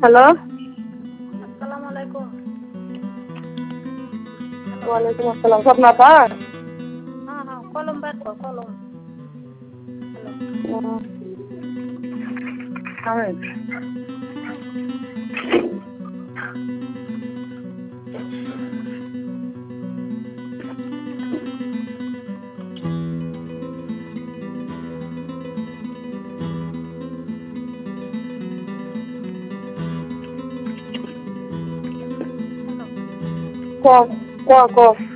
Hello. আসসালামু আলাইকুম। Hello. ওয়ালাইকুম আসসালাম। স্বপ্না আপা? হ্যাঁ, হ্যাঁ, কলম বের কর, কলম। হ্যালো। আমি হ্যালো। ক ক ক